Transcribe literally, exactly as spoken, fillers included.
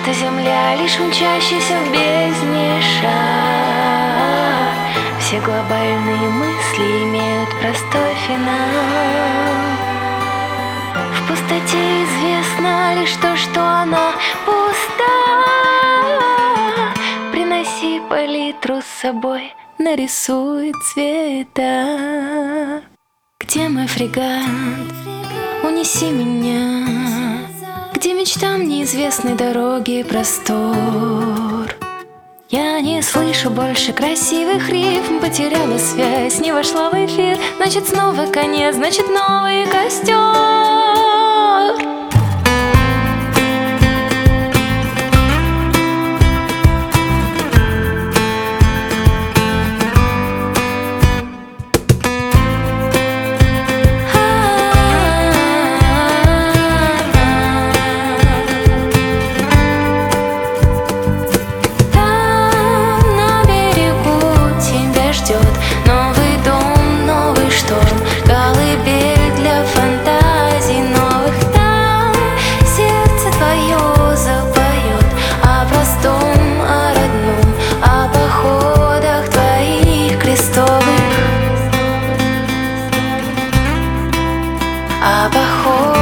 Эта земля лишь мчащийся в бездне шар. Все глобальные мысли имеют простой финал. В пустоте известно лишь то, что она пуста. Приноси палитру с собой, нарисуй цвета. Где мой фрегат? Унеси меня, где мечтам неизвестны дороги и простор. Я не слышу больше красивых рифм, потеряла связь, не вошла в эфир. Значит, снова конец, значит, новый костер. Новый дом, новый шторм, колыбель для фантазий новых там. Сердце твое запоет о простом, о родном, о походах твоих крестовых, о походах.